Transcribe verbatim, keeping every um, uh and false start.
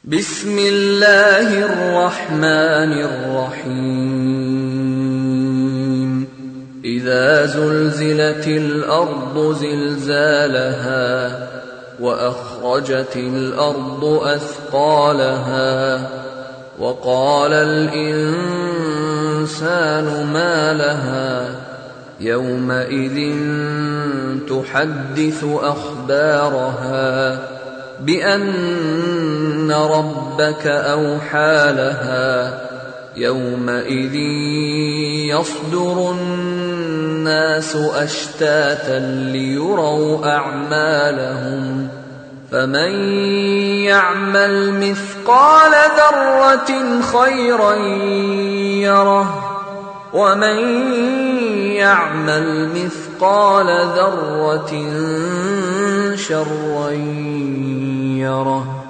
بسم الله الرحمن الرحيم إذا زلزلت الأرض زلزالها وأخرجت الأرض أثقالها وقال الإنسان ما لها يومئذ تحدث أخبارها بأن ربك أوحى لها يومئذ يصدر الناس أشتاتا ليروا أعمالهم فمن يعمل مثقال ذرة خيرا يره ومن يعمل مثقال ذرة شرا يره